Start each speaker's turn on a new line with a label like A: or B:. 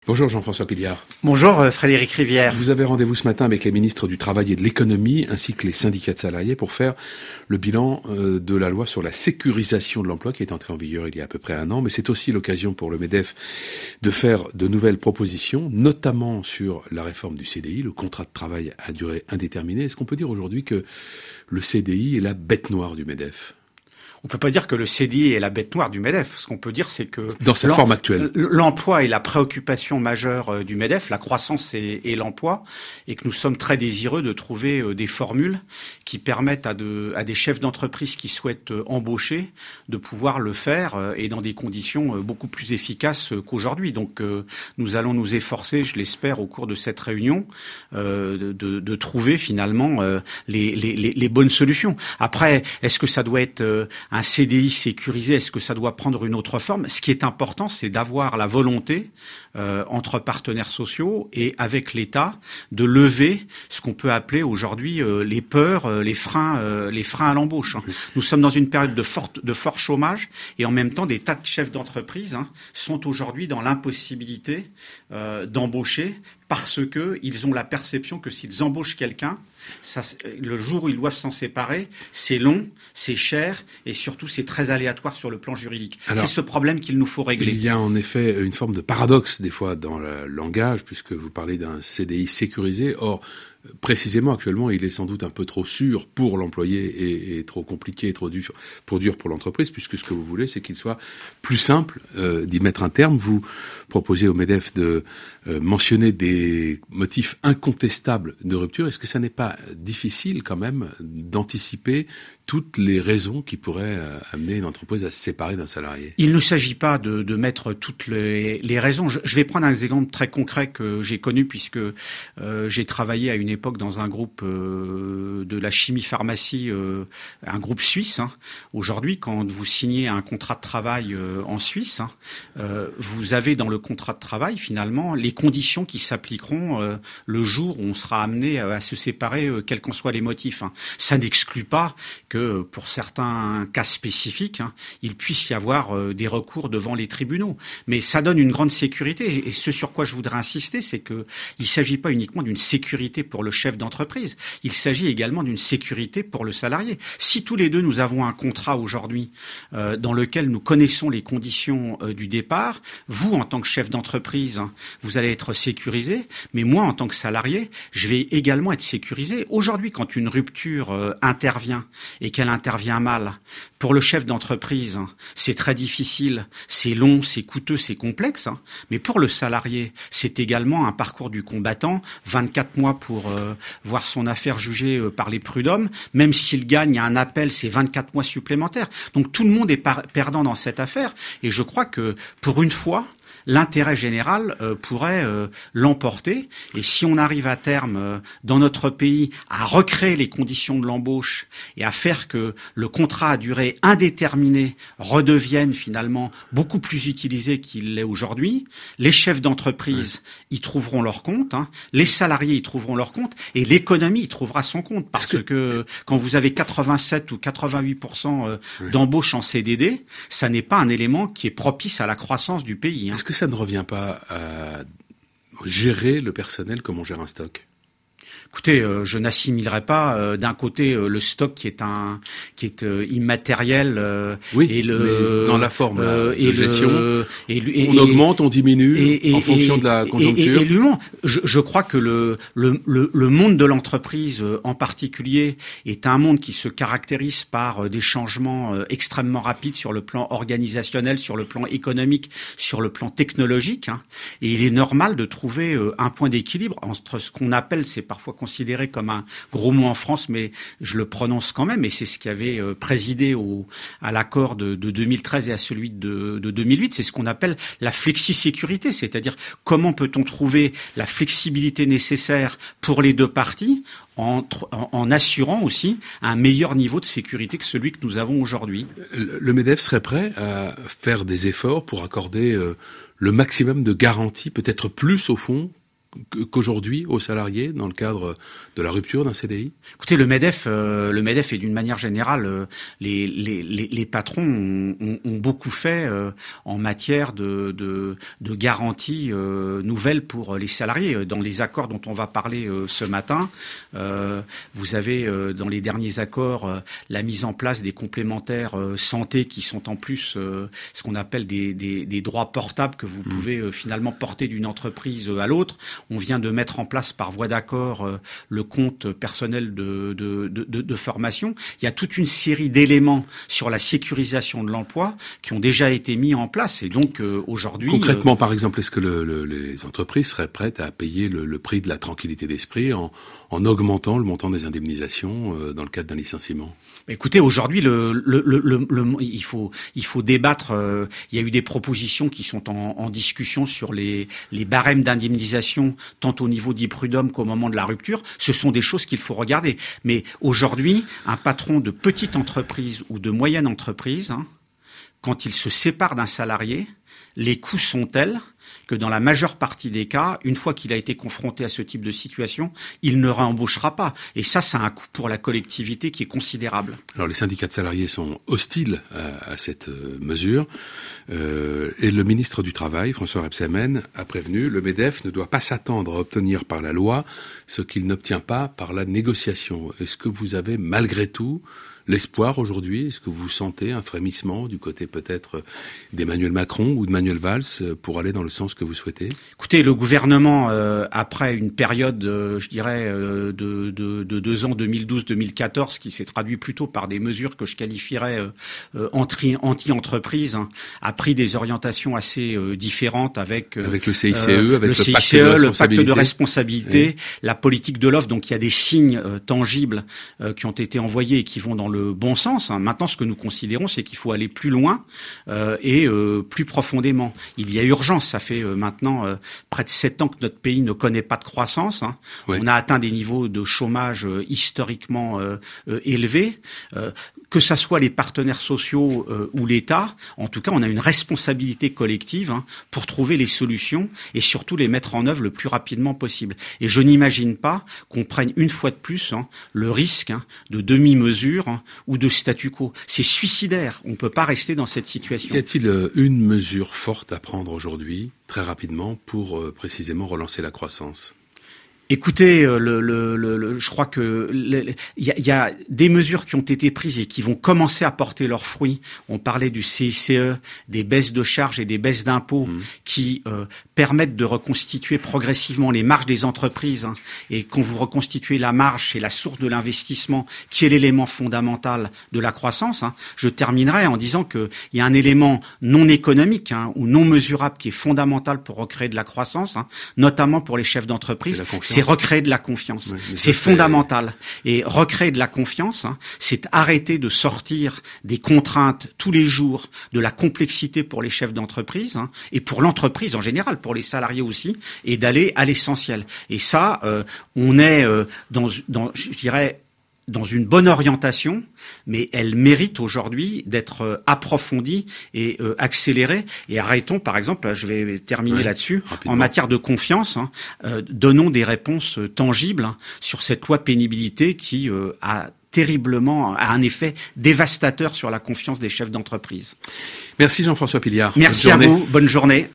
A: Bonjour Jean-François Pilliard.
B: Bonjour Frédéric Rivière.
A: Vous avez rendez-vous ce matin avec les ministres du Travail et de l'Économie ainsi que les syndicats de salariés pour faire le bilan de la loi sur la sécurisation de l'emploi qui est entrée en vigueur il y a à peu près 1 an. Mais c'est aussi l'occasion pour le MEDEF de faire de nouvelles propositions, notamment sur la réforme du CDI, le contrat de travail à durée indéterminée. Est-ce qu'on peut dire aujourd'hui que le CDI est la bête noire du MEDEF ?
B: On peut pas dire que le CDI est la bête noire du MEDEF. Ce qu'on peut dire, c'est que
A: dans sa forme actuelle,
B: l'emploi est la préoccupation majeure du MEDEF, la croissance et l'emploi, et que nous sommes très désireux de trouver des formules qui permettent à des chefs d'entreprise qui souhaitent embaucher de pouvoir le faire et dans des conditions beaucoup plus efficaces qu'aujourd'hui. Donc, nous allons nous efforcer, je l'espère, au cours de cette réunion, de trouver finalement les bonnes solutions. Après, est-ce que ça doit être un CDI sécurisé, est-ce que ça doit prendre une autre forme ? Ce qui est important, c'est d'avoir la volonté entre partenaires sociaux et avec l'État de lever ce qu'on peut appeler aujourd'hui les peurs, les freins à l'embauche. Nous sommes dans une période de fort chômage et en même temps des tas de chefs d'entreprise sont aujourd'hui dans l'impossibilité d'embaucher parce que ils ont la perception que s'ils embauchent quelqu'un, le jour où ils doivent s'en séparer, c'est long, c'est cher et surtout c'est très aléatoire sur le plan juridique. Alors, c'est ce problème qu'il nous faut régler.
A: Il y a en effet une forme de paradoxe des fois dans le langage puisque vous parlez d'un CDI sécurisé. Or, précisément actuellement, il est sans doute un peu trop sûr pour l'employé et trop compliqué et trop dur pour l'entreprise puisque ce que vous voulez, c'est qu'il soit plus simple d'y mettre un terme. Vous proposez au MEDEF de mentionner des motifs incontestables de rupture. Est-ce que ça n'est pas difficile quand même d'anticiper toutes les raisons qui pourraient amener une entreprise à se séparer d'un salarié ?
B: Il ne s'agit pas de mettre toutes les raisons. Je vais prendre un exemple très concret que j'ai connu puisque j'ai travaillé à une époque dans un groupe de la chimie-pharmacie, un groupe suisse. Aujourd'hui, quand vous signez un contrat de travail en Suisse, vous avez dans le contrat de travail finalement les conditions qui s'appliqueront le jour où on sera amené à se séparer, quels qu'en soient les motifs. Ça n'exclut pas que pour certains cas spécifiques, il puisse y avoir des recours devant les tribunaux. Mais ça donne une grande sécurité. Et ce sur quoi je voudrais insister, c'est que il s'agit pas uniquement d'une sécurité pour le chef d'entreprise. Il s'agit également d'une sécurité pour le salarié. Si tous les deux nous avons un contrat aujourd'hui dans lequel nous connaissons les conditions du départ, vous en tant que chef d'entreprise, vous allez être sécurisé, mais moi en tant que salarié, je vais également être sécurisé. Aujourd'hui, quand une rupture intervient et qu'elle intervient mal, pour le chef d'entreprise, c'est très difficile, c'est long, c'est coûteux, c'est complexe, mais pour le salarié, c'est également un parcours du combattant, 24 mois pour voir son affaire jugée par les prud'hommes, même s'il gagne un appel, c'est 24 mois supplémentaires. Donc tout le monde est perdant dans cette affaire, et je crois que pour une fois, l'intérêt général pourrait l'emporter. Et si on arrive à terme dans notre pays à recréer les conditions de l'embauche et à faire que le contrat à durée indéterminée redevienne finalement beaucoup plus utilisé qu'il l'est aujourd'hui, les chefs d'entreprise y trouveront leur compte, les salariés y trouveront leur compte et l'économie y trouvera son compte. Parce que quand vous avez 87 ou 88% d'embauche en CDD, ça n'est pas un élément qui est propice à la croissance du pays.
A: Est-ce que ça ne revient pas à gérer le personnel comme on gère un stock ?
B: Écoutez, je n'assimilerai pas d'un côté le stock qui est immatériel
A: oui,
B: et
A: mais dans la forme de gestion, on augmente, on diminue en fonction de la conjoncture.
B: Et l'humain, je crois que le monde de l'entreprise en particulier est un monde qui se caractérise par des changements extrêmement rapides sur le plan organisationnel, sur le plan économique, sur le plan technologique. Et il est normal de trouver un point d'équilibre entre ce qu'on appelle, c'est parfois considéré comme un gros mot en France, mais je le prononce quand même, et c'est ce qui avait présidé à l'accord de 2013 et à celui de 2008, c'est ce qu'on appelle la flexi-sécurité, c'est-à-dire comment peut-on trouver la flexibilité nécessaire pour les deux parties en assurant aussi un meilleur niveau de sécurité que celui que nous avons aujourd'hui.
A: Le MEDEF serait prêt à faire des efforts pour accorder le maximum de garanties, peut-être plus au fond, qu'aujourd'hui aux salariés dans le cadre de la rupture d'un CDI?
B: Écoutez, le MEDEF et d'une manière générale, les patrons ont beaucoup fait en matière de garanties nouvelles pour les salariés. Dans les accords dont on va parler ce matin, vous avez dans les derniers accords la mise en place des complémentaires santé qui sont en plus ce qu'on appelle des droits portables que vous pouvez finalement porter d'une entreprise à l'autre. On vient de mettre en place par voie d'accord le compte personnel de formation. Il y a toute une série d'éléments sur la sécurisation de l'emploi qui ont déjà été mis en place. Et donc aujourd'hui...
A: Concrètement, par exemple, est-ce que les entreprises seraient prêtes à payer le prix de la tranquillité d'esprit en augmentant le montant des indemnisations dans le cadre d'un licenciement?
B: Écoutez, aujourd'hui, il faut débattre. Il y a eu des propositions qui sont en discussion sur les barèmes d'indemnisation, tant au niveau d'Iprud'homme qu'au moment de la rupture. Ce sont des choses qu'il faut regarder. Mais aujourd'hui, un patron de petite entreprise ou de moyenne entreprise, quand il se sépare d'un salarié, les coûts sont tels que dans la majeure partie des cas, une fois qu'il a été confronté à ce type de situation, il ne réembauchera pas. Et ça a un coût pour la collectivité qui est considérable.
A: Alors les syndicats de salariés sont hostiles à cette mesure. Et le ministre du Travail, François Rebsamen, a prévenu, le MEDEF ne doit pas s'attendre à obtenir par la loi ce qu'il n'obtient pas par la négociation. Est-ce que vous avez malgré tout l'espoir aujourd'hui? Est-ce que vous sentez un frémissement du côté peut-être d'Emmanuel Macron ou de Manuel Valls pour aller dans le sens que vous souhaitez?
B: Écoutez, le gouvernement, après une période, je dirais, de 2 ans, 2012-2014, qui s'est traduit plutôt par des mesures que je qualifierais anti-entreprise, a pris des orientations assez différentes avec
A: le CICE, avec
B: le pacte de responsabilité, oui. La politique de l'offre. Donc il y a des signes tangibles qui ont été envoyés et qui vont dans le bon sens. Maintenant, ce que nous considérons, c'est qu'il faut aller plus loin et plus profondément. Il y a urgence. Ça fait maintenant près de 7 ans que notre pays ne connaît pas de croissance. Oui. On a atteint des niveaux de chômage historiquement élevés. Que ça soit les partenaires sociaux ou l'État, en tout cas, on a une responsabilité collective pour trouver les solutions et surtout les mettre en œuvre le plus rapidement possible. Et je n'imagine pas qu'on prenne une fois de plus le risque de demi-mesure ou de statu quo. C'est suicidaire. On ne peut pas rester dans cette situation.
A: Y a-t-il une mesure forte à prendre aujourd'hui, très rapidement, pour précisément relancer la croissance ?
B: Écoutez, je crois que il y a des mesures qui ont été prises et qui vont commencer à porter leurs fruits. On parlait du CICE, des baisses de charges et des baisses d'impôts qui permettent de reconstituer progressivement les marges des entreprises. Et quand vous reconstituez la marge, c'est la source de l'investissement qui est l'élément fondamental de la croissance. Je terminerai en disant que il y a un élément non économique ou non mesurable qui est fondamental pour recréer de la croissance, notamment pour les chefs d'entreprise. C'est recréer de la confiance. Oui, c'est fondamental. Et recréer de la confiance, c'est arrêter de sortir des contraintes tous les jours, de la complexité pour les chefs d'entreprise et pour l'entreprise en général, pour les salariés aussi, et d'aller à l'essentiel. Et ça, on est je dirais, dans une bonne orientation, mais elle mérite aujourd'hui d'être approfondie et accélérée. Et arrêtons, par exemple, je vais terminer là-dessus, rapidement. En matière de confiance, donnons des réponses tangibles sur cette loi pénibilité qui a un effet dévastateur sur la confiance des chefs d'entreprise.
A: Merci Jean-François Pilliard.
B: Merci à vous, bonne journée.